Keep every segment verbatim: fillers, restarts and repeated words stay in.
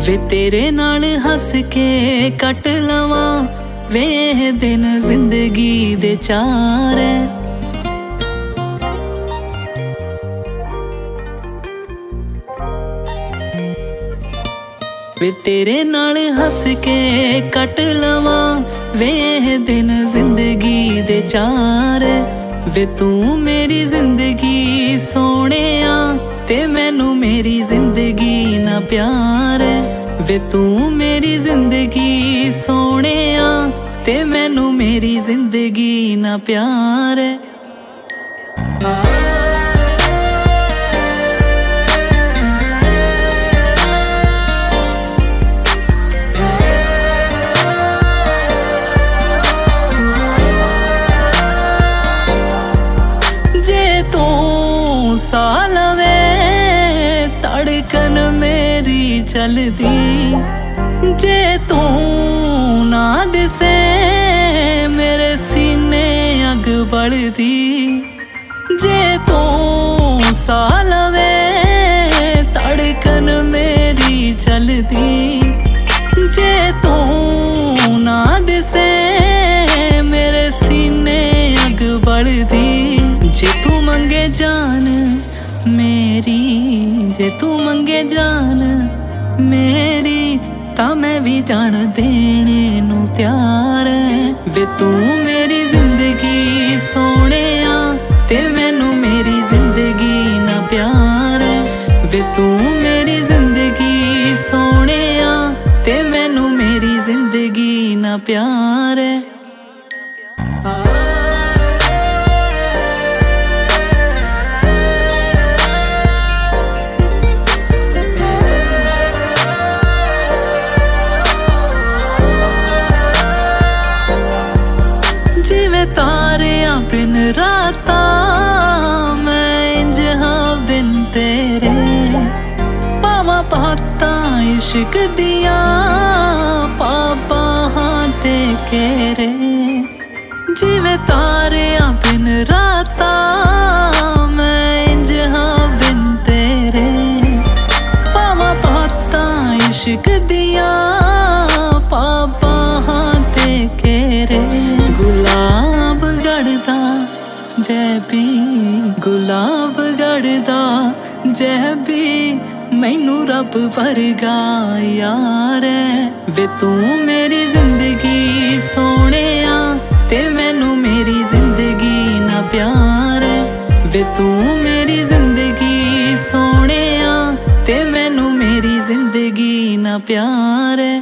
वे तेरे नाल हस के कट लवा वे दिन जिंदगी दे चार है। वे तेरे नाल हस के कट लवा वे दिन जिंदगी दे चार है। वे तू मेरी जिंदगी सोने आ ते मैनू मेरी जिंदगी ना प्यार है। वे तू मेरी जिंदगी सोने आ ते मैनू मेरी जिंदगी ना प्यार है। साल वे धड़कन मेरी चलदी जे तू ना दिसे मेरे सीने अग बढ़दी। जे तू साल वे धड़कन मेरी चलदी जे तू ना दिसे मेरे सीने अग बढ़दी। जे तू मंगे जान मेरी जे तू मंगे जान मेरी ता मैं भी जान देने नू तैयार है। वे तू मेरी जिंदगी सोने आ ते मैनू मेरी जिंदगी ना प्यार है। वे तू मेरी जिंदगी सोने आ ते मैनू मेरी जिंदगी ना प्यार है। तारियां बिन राता मैं इंज हाँ बिन तेरे पावा पाता इश्क दिया पापा हाँ ते केरे। जिवे तारियां बिन राता मैं इंज हाँ बिन तेरे पावा पाता इश्क दिया पापा हाँ ते केरे। गुलाब गढ़दा जै भी गुलाब गढ़दा जै भी मैनू रब वर्गा यार है। वे तू मेरी जिंदगी सोने आ ते मैनू मेरी जिंदगी ना प्यार है। वे तू मेरी जिंदगी सोने आ ते मैनू मेरी जिंदगी ना प्यार है।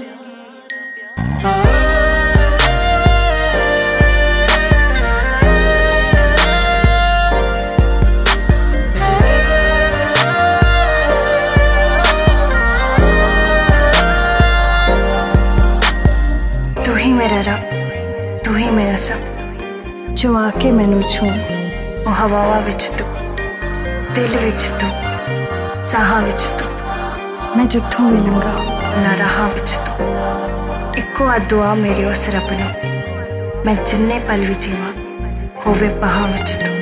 तू ही मेरा रब तू ही मेरा सब जो आके मैनू छू वो हवावां विच तू दिल विच तू साहां विच तू मैं जिथों भी लंघा ना राहां विच तू। इक्को आ दुआ मेरी उस रब नू मैं जिन्ने पल भी जीवां होवे बाहां विच तू।